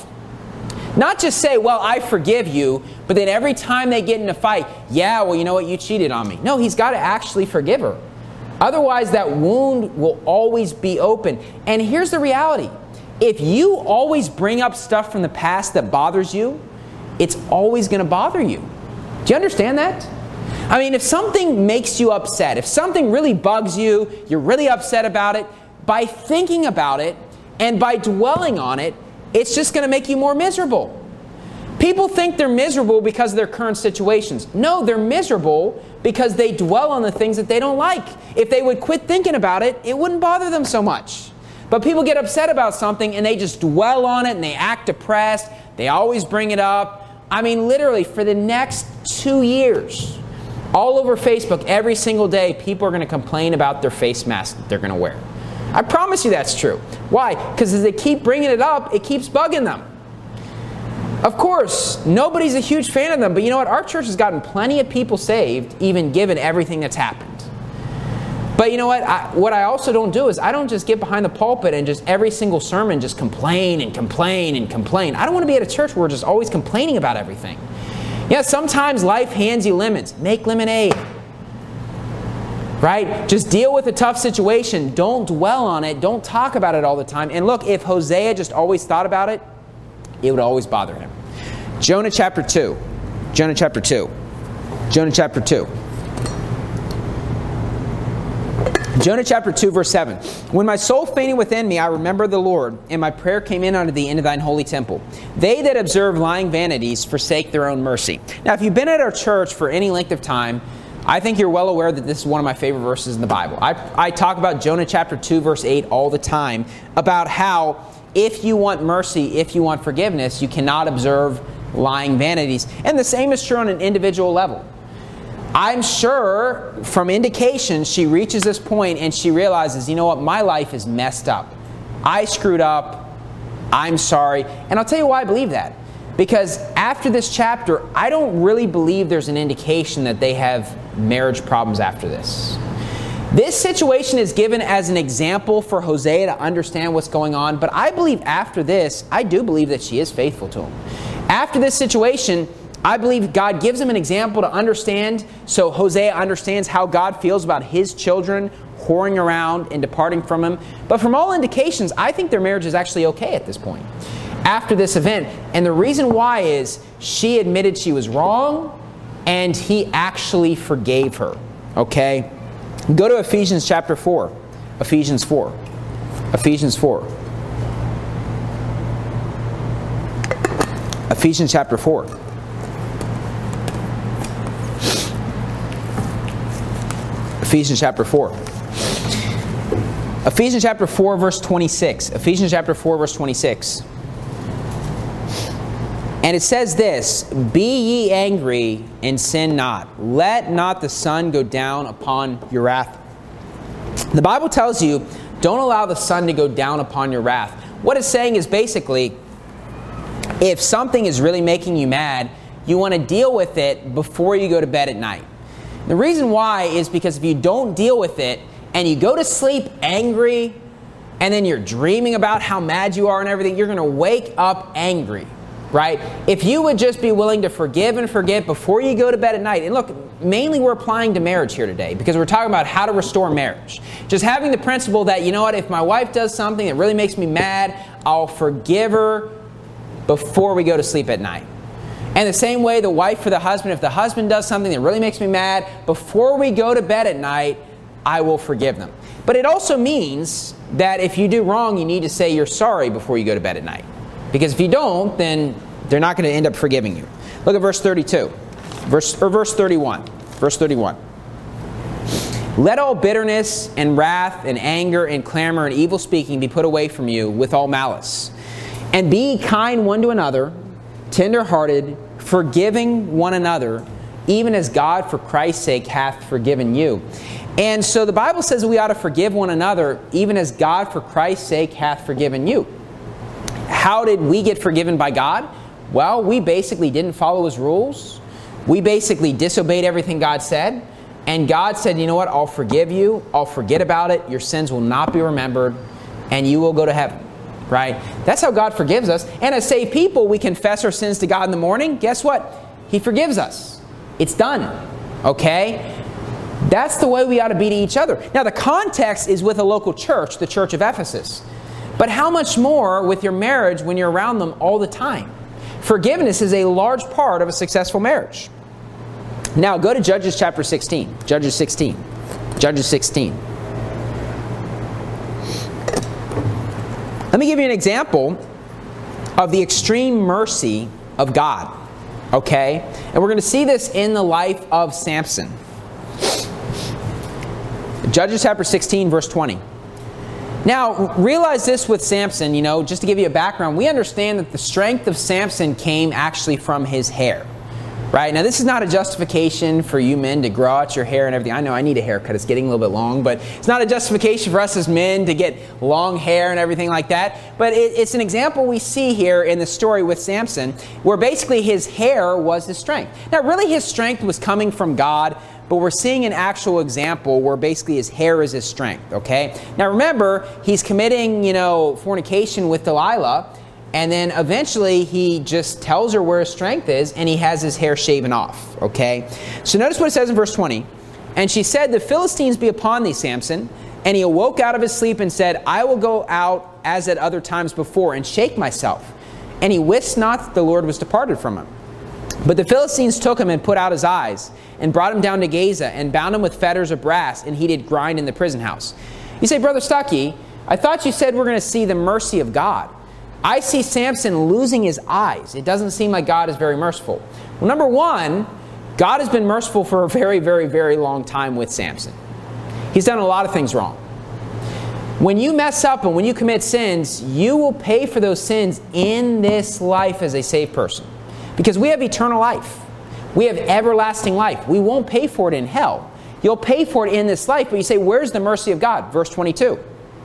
Not just say, well, I forgive you, but then every time they get in a fight, yeah, well, you know what? You cheated on me. No, he's got to actually forgive her. Otherwise, that wound will always be open. And here's the reality. if you always bring up stuff from the past that bothers you, it's always going to bother you. Do you understand that? I mean, if something makes you upset, if something really bugs you, you're really upset about it, by thinking about it and by dwelling on it, it's just going to make you more miserable. People think they're miserable because of their current situations. No, they're miserable because they dwell on the things that they don't like. If they would quit thinking about it, it wouldn't bother them so much. But people get upset about something and they just dwell on it and they act depressed. They always bring it up. I mean, literally, for the next two years, all over Facebook, every single day, people are going to complain about their face mask that they're going to wear. I promise you that's true. Why? Because as they keep bringing it up, it keeps bugging them. Of course, nobody's a huge fan of them, but you know what? Our church has gotten plenty of people saved, even given everything that's happened. But you know what? I, what I also don't do is I don't just get behind the pulpit and just every single sermon just complain and complain and complain. I don't want to be at a church where we're just always complaining about everything. Yeah, sometimes life hands you lemons. Make lemonade. Right? Just deal with a tough situation. Don't dwell on it. Don't talk about it all the time. And look, if Hosea just always thought about it, it would always bother him. Jonah chapter two. Jonah chapter two. Jonah chapter two. Jonah chapter two, verse seven. When my soul fainted within me, I remembered the Lord, and my prayer came in unto thee into thine holy temple. They that observe lying vanities forsake their own mercy. Now, if you've been at our church for any length of time, I think you're well aware that this is one of my favorite verses in the Bible. I, I talk about Jonah chapter two, verse eight all the time, about how if you want mercy, if you want forgiveness, you cannot observe lying vanities. And the same is true on an individual level. I'm sure from indications she reaches this point and she realizes, you know what, my life is messed up. I screwed up. I'm sorry. And I'll tell you why I believe that. Because after this chapter, I don't really believe there's an indication that they have marriage problems after this. This situation is given as an example for Hosea to understand what's going on, but I believe after this, I do believe that she is faithful to him. After this situation, I believe God gives him an example to understand, so Hosea understands how God feels about his children whoring around and departing from him. But from all indications, I think their marriage is actually okay at this point, after this event. And the reason why is she admitted she was wrong, and he actually forgave her. Okay? Go to Ephesians chapter four. Ephesians four. Ephesians four. Ephesians chapter four. Ephesians chapter four. Ephesians chapter four, verse twenty-six. Ephesians chapter four, verse twenty-six. And it says this, be ye angry and sin not. Let not the sun go down upon your wrath. The Bible tells you, don't allow the sun to go down upon your wrath. What it's saying is basically, if something is really making you mad, you want to deal with it before you go to bed at night. The reason why is because if you don't deal with it and you go to sleep angry and then you're dreaming about how mad you are and everything, you're going to wake up angry. Right? If you would just be willing to forgive and forget before you go to bed at night. And look, mainly we're applying to marriage here today because we're talking about how to restore marriage. Just having the principle that, you know what, if my wife does something that really makes me mad, I'll forgive her before we go to sleep at night. And the same way, the wife for the husband, if the husband does something that really makes me mad, before we go to bed at night, I will forgive them. But it also means that if you do wrong, you need to say you're sorry before you go to bed at night. Because if you don't, then they're not going to end up forgiving you. Look at verse thirty-two. Verse, or verse thirty-one. Verse thirty-one. Let all bitterness and wrath and anger and clamor and evil speaking be put away from you with all malice. And be kind one to another, tender-hearted, forgiving one another, even as God for Christ's sake hath forgiven you. And so the Bible says we ought to forgive one another, even as God for Christ's sake hath forgiven you. How did we get forgiven by God? Well, we basically didn't follow His rules. We basically disobeyed everything God said. And God said, you know what? I'll forgive you. I'll forget about it. Your sins will not be remembered. And you will go to heaven. Right? That's how God forgives us. And as saved people, we confess our sins to God in the morning. Guess what? He forgives us. It's done. Okay? That's the way we ought to be to each other. Now, the context is with a local church, the church of Ephesus. But how much more with your marriage when you're around them all the time? Forgiveness is a large part of a successful marriage. Now go to Judges chapter sixteen. Judges sixteen. Judges sixteen. Let me give you an example of the extreme mercy of God. Okay? And we're going to see this in the life of Samson. Judges chapter sixteen, verse twenty. Now, realize this with Samson, you know, just to give you a background, we understand that the strength of Samson came actually from his hair. Right? Now, this is not a justification for you men to grow out your hair and everything. I know I need a haircut. It's getting a little bit long, but it's not a justification for us as men to get long hair and everything like that. But it, it's an example we see here in the story with Samson, where basically his hair was his strength. Now, really his strength was coming from God, but we're seeing an actual example where basically his hair is his strength, okay? Now, remember, he's committing, you know, fornication with Delilah, and then eventually he just tells her where his strength is, and he has his hair shaven off, okay? So notice what it says in verse twenty. And she said, "The Philistines be upon thee, Samson." And he awoke out of his sleep and said, "I will go out as at other times before, and shake myself." And he wist not that the Lord was departed from him. But the Philistines took him and put out his eyes, and brought him down to Gaza, and bound him with fetters of brass, and he did grind in the prison house. You say, "Brother Stuckey, I thought you said we're going to see the mercy of God. I see Samson losing his eyes. It doesn't seem like God is very merciful." Well, number one, God has been merciful for a very, very, very long time with Samson. He's done a lot of things wrong. When you mess up and when you commit sins, you will pay for those sins in this life as a saved person. Because we have eternal life. We have everlasting life. We won't pay for it in hell. You'll pay for it in this life, but you say, where's the mercy of God? Verse twenty-two.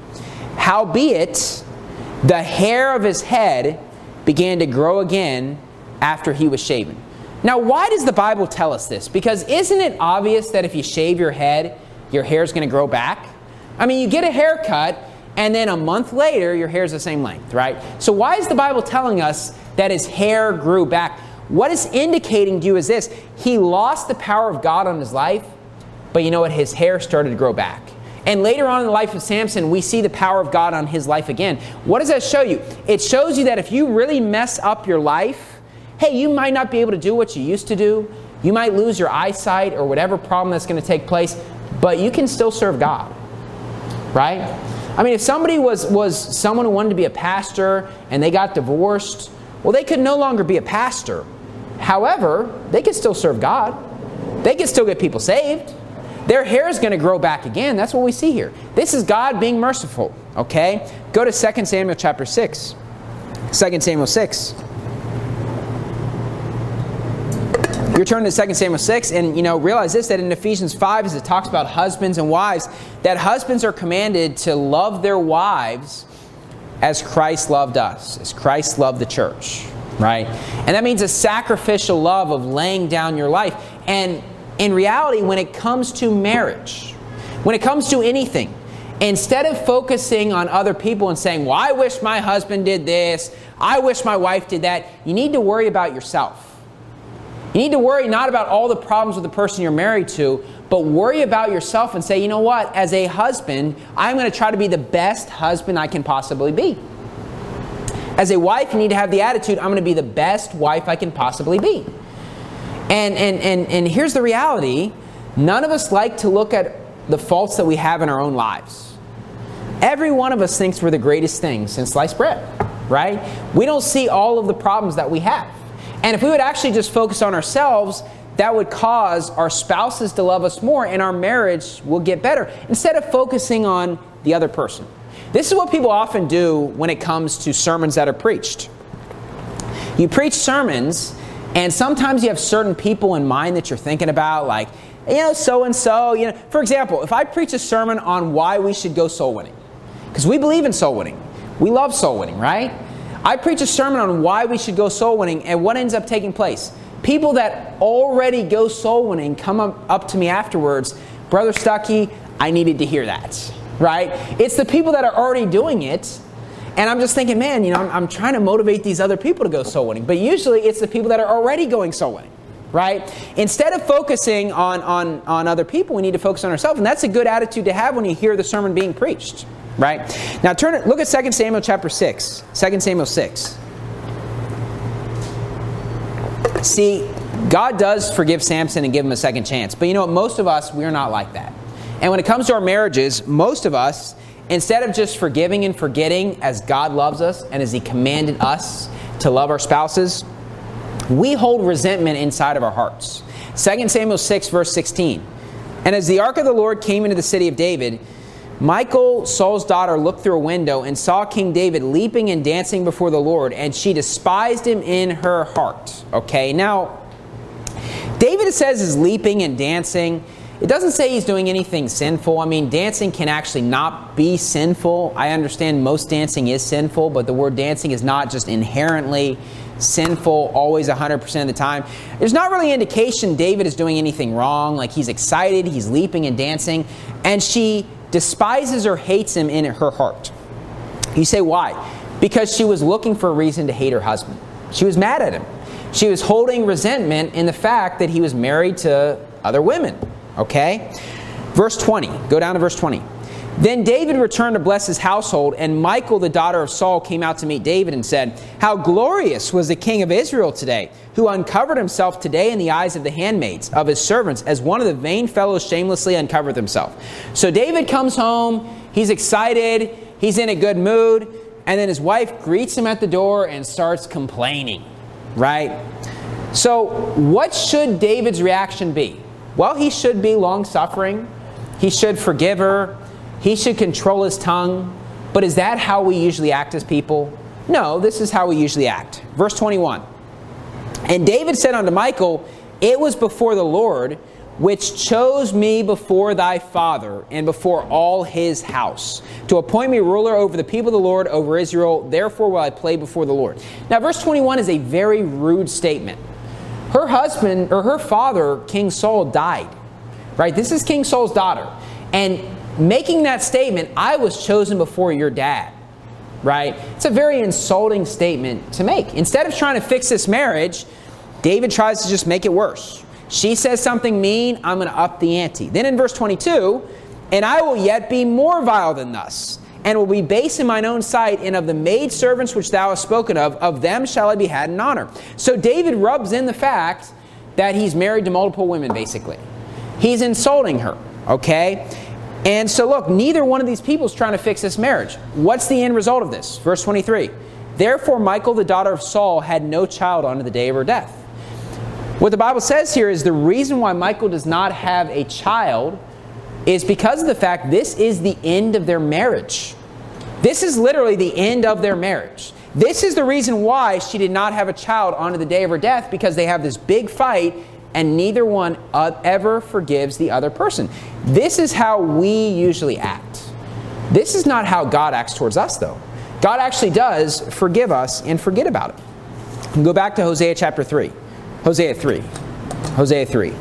"Howbeit, the hair of his head began to grow again after he was shaven." Now, why does the Bible tell us this? Because isn't it obvious that if you shave your head, your hair is going to grow back? I mean, you get a haircut, and then a month later, your hair is the same length, right? So why is the Bible telling us that his hair grew back? What it's indicating to you is this: he lost the power of God on his life, but you know what? His hair started to grow back. And later on in the life of Samson, we see the power of God on his life again. What does that show you? It shows you that if you really mess up your life, hey, you might not be able to do what you used to do. You might lose your eyesight or whatever problem that's going to take place, but you can still serve God, right? I mean, if somebody was, was someone who wanted to be a pastor and they got divorced, well, they could no longer be a pastor. However, they could still serve God. They could still get people saved. Their hair is going to grow back again. That's what we see here. This is God being merciful, okay? Go to Second Samuel chapter six. Second Samuel six. You're turning to Second Samuel six, and you know, realize this, that in Ephesians five, as it talks about husbands and wives, that husbands are commanded to love their wives as Christ loved us, as Christ loved the church, right? And that means a sacrificial love of laying down your life. And in reality, when it comes to marriage, when it comes to anything, instead of focusing on other people and saying, well, I wish my husband did this, I wish my wife did that, you need to worry about yourself. You need to worry not about all the problems with the person you're married to, but worry about yourself and say, you know what, as a husband, I'm going to try to be the best husband I can possibly be. As a wife, you need to have the attitude, I'm going to be the best wife I can possibly be. And, and, and, and here's the reality. None of us like to look at the faults that we have in our own lives. Every one of us thinks we're the greatest thing since sliced bread, right? We don't see all of the problems that we have. And if we would actually just focus on ourselves, that would cause our spouses to love us more and our marriage will get better, instead of focusing on the other person. This is what people often do when it comes to sermons that are preached. You preach sermons, and sometimes you have certain people in mind that you're thinking about, like, you know, so-and-so. You know, for example, if I preach a sermon on why we should go soul winning, because we believe in soul winning. We love soul winning, right? I preach a sermon on why we should go soul winning, and what ends up taking place? People that already go soul winning come up, up to me afterwards, Brother Stuckey, I needed to hear that, right? It's the people that are already doing it, and I'm just thinking, man, you know, I'm, I'm trying to motivate these other people to go soul winning. But usually it's the people that are already going soul winning, right? Instead of focusing on, on, on other people, we need to focus on ourselves. And that's a good attitude to have when you hear the sermon being preached. right? Now turn it, look at Second Samuel chapter six. Second Samuel six. See, God does forgive Samson and give him a second chance. But you know what? Most of us, we're not like that. And when it comes to our marriages, most of us, instead of just forgiving and forgetting as God loves us and as He commanded us to love our spouses, we hold resentment inside of our hearts. Second Samuel six, verse sixteen. And as the ark of the Lord came into the city of David, Michal, Saul's daughter, looked through a window and saw King David leaping and dancing before the Lord, and she despised him in her heart. Okay, now, David, it says, is leaping and dancing. It doesn't say he's doing anything sinful. I mean, dancing can actually not be sinful. I understand most dancing is sinful, but the word dancing is not just inherently sinful always one hundred percent of the time. There's not really indication David is doing anything wrong. Like, he's excited, he's leaping and dancing, and she despises or hates him in her heart. You say, why? Because she was looking for a reason to hate her husband. She was mad at him. She was holding resentment in the fact that he was married to other women. Okay? Verse twenty. Go down to verse twenty. Then David returned to bless his household, and Michal, the daughter of Saul, came out to meet David and said, "How glorious was the king of Israel today, who uncovered himself today in the eyes of the handmaids of his servants, as one of the vain fellows shamelessly uncovered himself." So David comes home, he's excited, he's in a good mood, and then his wife greets him at the door and starts complaining, right? So what should David's reaction be? Well, he should be long-suffering. He should forgive her. He should control his tongue. But is that how we usually act as people? No, this is how we usually act. Verse twenty-one. And David said unto Michal, "It was before the Lord, which chose me before thy father and before all his house, to appoint me ruler over the people of the Lord, over Israel. Therefore will I play before the Lord." Now, verse twenty-one is a very rude statement. Her husband, or her father, King Saul, died. Right? This is King Saul's daughter. And making that statement, "I was chosen before your dad," right? It's a very insulting statement to make. Instead of trying to fix this marriage, David tries to just make it worse. She says something mean, I'm going to up the ante. Then in verse twenty-two, "And I will yet be more vile than thus, and will be base in mine own sight, and of the maidservants which thou hast spoken of, of them shall I be had in honor." So David rubs in the fact that he's married to multiple women, basically. He's insulting her, okay? And so look, neither one of these people is trying to fix this marriage. What's the end result of this? Verse twenty-three. "Therefore Michal, the daughter of Saul, had no child unto the day of her death." What the Bible says here is the reason why Michal does not have a child is because of the fact this is the end of their marriage. This is literally the end of their marriage. This is the reason why she did not have a child unto the day of her death, because they have this big fight and neither one ever forgives the other person. This is how we usually act. This is not how God acts towards us, though. God actually does forgive us and forget about it. And go back to Hosea chapter three. Hosea three. Hosea three.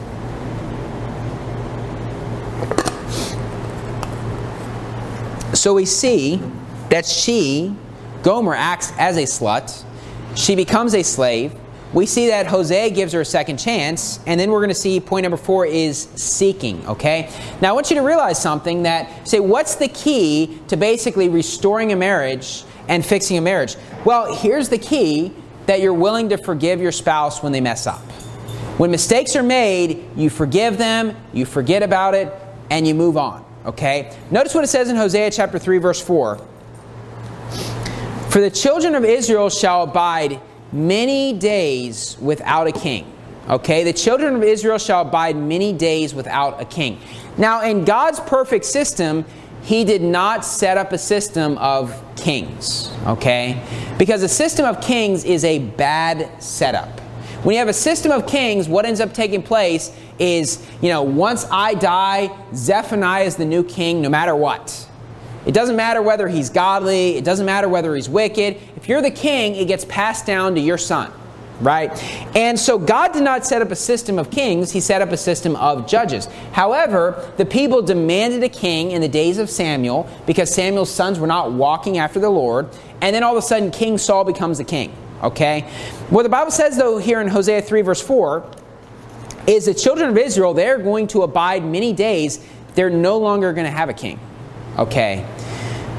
So we see that she, Gomer, acts as a slut. She becomes a slave. We see that Hosea gives her a second chance, and then we're going to see point number four is seeking, okay? Now I want you to realize something, that, say, what's the key to basically restoring a marriage and fixing a marriage? Well, here's the key, that you're willing to forgive your spouse when they mess up. When mistakes are made, you forgive them, you forget about it, and you move on, okay? Notice what it says in Hosea chapter three, verse four. "For the children of Israel shall abide many days without a king." Okay, the children of Israel shall abide many days without a king. Now, in God's perfect system, He did not set up a system of kings. Okay, because a system of kings is a bad setup. When you have a system of kings, what ends up taking place is, you know, once I die, Zephaniah is the new king no matter what. It doesn't matter whether he's godly. It doesn't matter whether he's wicked. If you're the king, it gets passed down to your son, right? And so God did not set up a system of kings. He set up a system of judges. However, the people demanded a king in the days of Samuel because Samuel's sons were not walking after the Lord. And then all of a sudden, King Saul becomes the king, okay? What the Bible says, though, here in Hosea three, verse four, is the children of Israel, they're going to abide many days. They're no longer going to have a king. Okay.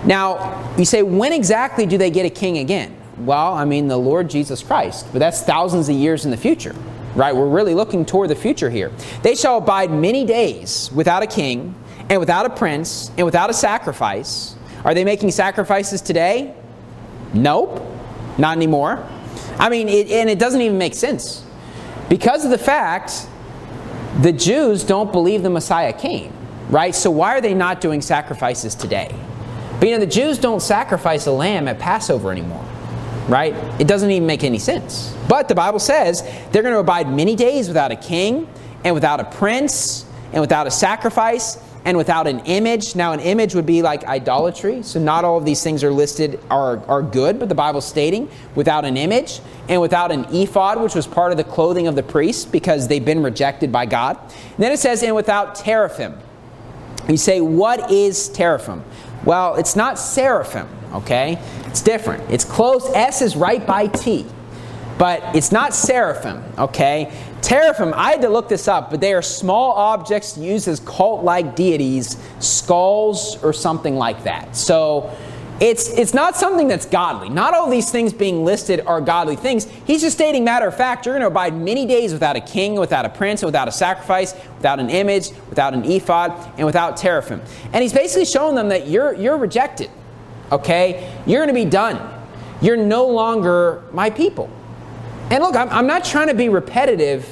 Now, you say, when exactly do they get a king again? Well, I mean, the Lord Jesus Christ. But that's thousands of years in the future, right? We're really looking toward the future here. They shall abide many days without a king, and without a prince, and without a sacrifice. Are they making sacrifices today? Nope, not anymore. I mean, it, and it doesn't even make sense. Because of the fact the Jews don't believe the Messiah came, right? So why are they not doing sacrifices today? But you know, the Jews don't sacrifice a lamb at Passover anymore, right? It doesn't even make any sense. But the Bible says they're going to abide many days without a king, and without a prince, and without a sacrifice, and without an image. Now, an image would be like idolatry. So not all of these things are listed are, are good, but the Bible's stating without an image, and without an ephod, which was part of the clothing of the priests because they've been rejected by God. And then it says, and without teraphim. You say, what is teraphim? Well, it's not seraphim, okay? It's different. It's close. S is right by T. But it's not seraphim, okay? Teraphim, I had to look this up, but they are small objects used as cult-like deities, skulls or something like that. So it's it's not something that's godly. Not all these things being listed are godly things. He's just stating, matter of fact, you're going to abide many days without a king, without a prince, without a sacrifice, without an image, without an ephod, and without teraphim. And he's basically showing them that you're you're rejected, okay? You're going to be done. You're no longer my people. And look, I'm, I'm not trying to be repetitive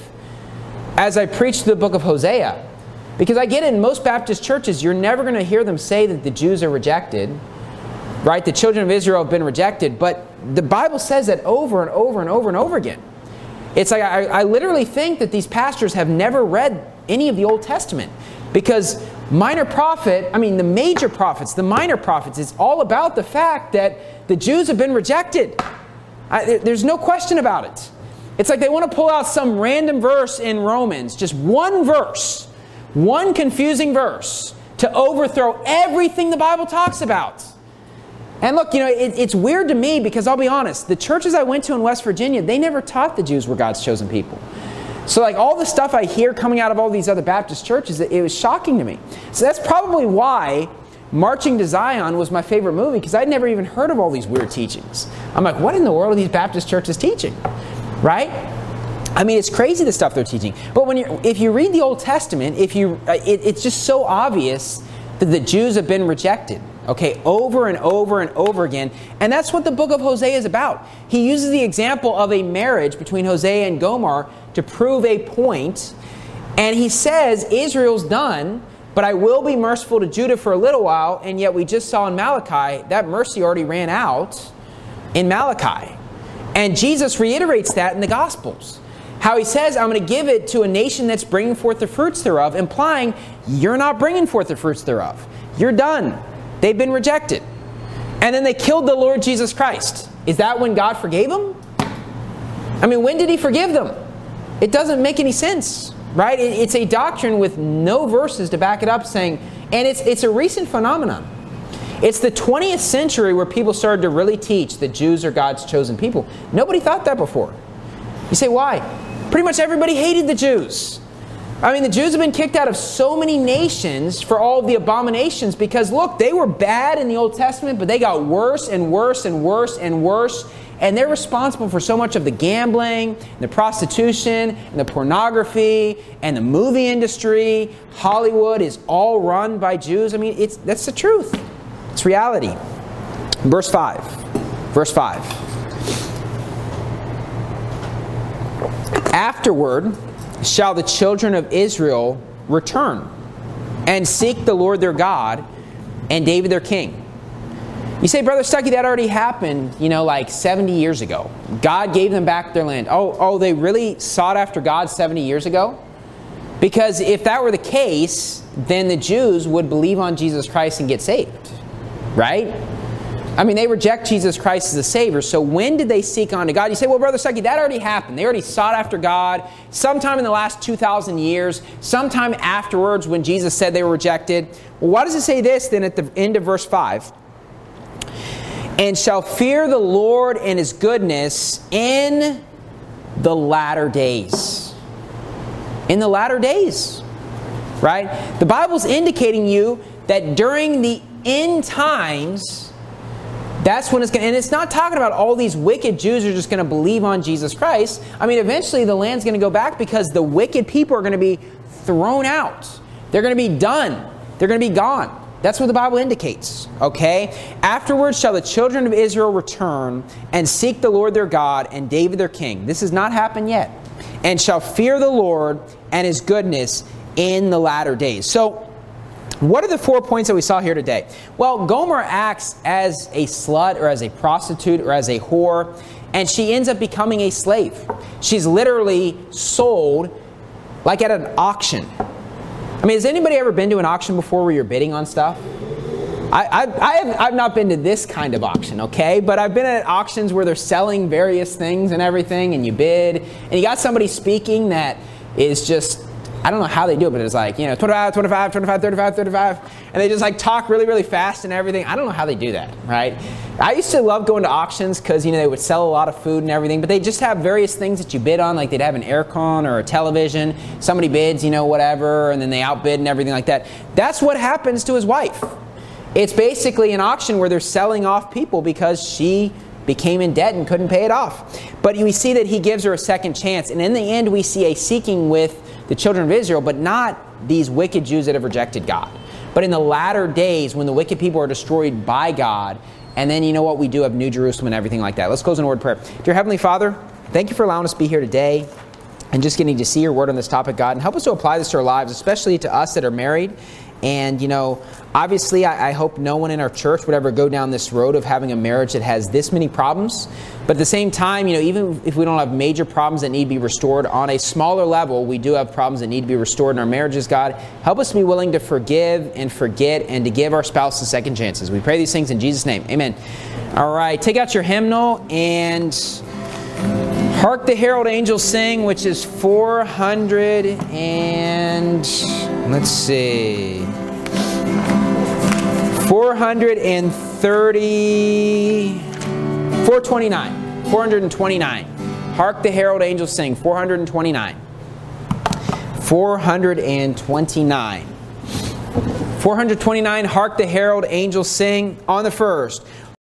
as I preach the book of Hosea, because I get it in most Baptist churches, you're never going to hear them say that the Jews are rejected, right? The children of Israel have been rejected, but the Bible says that over and over and over and over again. It's like I, I literally think that these pastors have never read any of the Old Testament, because minor prophet, I mean the major prophets, the minor prophets, it's all about the fact that the Jews have been rejected. I, there's no question about it. It's like they want to pull out some random verse in Romans, just one verse, one confusing verse, to overthrow everything the Bible talks about. And look, you know, it, it's weird to me because I'll be honest, the churches I went to in West Virginia, they never taught the Jews were God's chosen people. So like all the stuff I hear coming out of all these other Baptist churches, it, it was shocking to me. So that's probably why Marching to Zion was my favorite movie, because I'd never even heard of all these weird teachings. I'm like, what in the world are these Baptist churches teaching? Right? I mean, it's crazy the stuff they're teaching. But when you, if you read the Old Testament, if you, it, it's just so obvious that the Jews have been rejected. Okay, over and over and over again. And that's what the book of Hosea is about. He uses the example of a marriage between Hosea and Gomer to prove a point. And he says, Israel's done, but I will be merciful to Judah for a little while. And yet we just saw in Malachi, that mercy already ran out in Malachi. And Jesus reiterates that in the Gospels. How he says, I'm going to give it to a nation that's bringing forth the fruits thereof, implying you're not bringing forth the fruits thereof. You're done. They've been rejected. And then they killed the Lord Jesus Christ. Is that when God forgave them? I mean, when did he forgive them? It doesn't make any sense. Right? It's a doctrine with no verses to back it up saying, and it's it's a recent phenomenon. It's the twentieth century where people started to really teach that Jews are God's chosen people. Nobody thought that before. You say, why? Pretty much everybody hated the Jews. I mean, the Jews have been kicked out of so many nations for all of the abominations because, look, they were bad in the Old Testament, but they got worse and worse and worse and worse. And they're responsible for so much of the gambling, and the prostitution, and the pornography, and the movie industry. Hollywood is all run by Jews. I mean, it's that's the truth. It's reality. Verse five. Verse five. Afterward shall the children of Israel return and seek the Lord their God and David their king. You say, Brother Stuckey, that already happened, you know, like seventy years ago. God gave them back their land. Oh, oh, they really sought after God seventy years ago? Because if that were the case, then the Jews would believe on Jesus Christ and get saved. Right? I mean, they reject Jesus Christ as a Savior. So when did they seek unto God? You say, well, Brother Stuckey, that already happened. They already sought after God sometime in the last two thousand years, sometime afterwards when Jesus said they were rejected. Well, why does it say this then at the end of verse five? And shall fear the Lord and His goodness in the latter days. In the latter days. Right? The Bible's indicating you that during the end times, that's when it's going to, and it's not talking about all these wicked Jews who are just going to believe on Jesus Christ. I mean, eventually the land's going to go back because the wicked people are going to be thrown out. They're going to be done. They're going to be gone. That's what the Bible indicates, okay? Afterwards shall the children of Israel return and seek the Lord their God and David their king. This has not happened yet. And shall fear the Lord and His goodness in the latter days. So, what are the four points that we saw here today? Well, Gomer acts as a slut or as a prostitute or as a whore, and she ends up becoming a slave. She's literally sold like at an auction. I mean, has anybody ever been to an auction before where you're bidding on stuff? I, I, I have, I've not been to this kind of auction, okay? But I've been at auctions where they're selling various things and everything, and you bid, and you got somebody speaking that is just, I don't know how they do it, but it's like, you know, twenty-five, twenty-five, twenty-five, thirty-five, thirty-five, and they just like talk really, really fast and everything. I don't know how they do that, right? I used to love going to auctions because, you know, they would sell a lot of food and everything, but they just have various things that you bid on, like they'd have an air con or a television. Somebody bids, you know, whatever, and then they outbid and everything like that. That's what happens to his wife. It's basically an auction where they're selling off people because she became in debt and couldn't pay it off. But we see that he gives her a second chance, and in the end we see a seeking with the children of Israel, but not these wicked Jews that have rejected God. But in the latter days, when the wicked people are destroyed by God, and then you know what, we do have New Jerusalem and everything like that. Let's close in a word of prayer. Dear Heavenly Father, thank you for allowing us to be here today and just getting to see your word on this topic, God, and help us to apply this to our lives, especially to us that are married. And, you know, obviously I, I hope no one in our church would ever go down this road of having a marriage that has this many problems. But at the same time, you know, even if we don't have major problems that need to be restored, on a smaller level, we do have problems that need to be restored in our marriages, God. Help us to be willing to forgive and forget and to give our spouses second chances. We pray these things in Jesus' name. Amen. All right, take out your hymnal and Hark the Herald Angels Sing, which is four hundred and, let's see, four hundred thirty, four twenty-nine, four hundred twenty-nine. Hark the Herald Angels Sing, four hundred twenty-nine. four hundred twenty-nine. four hundred twenty-nine, Hark the Herald Angels Sing on the first.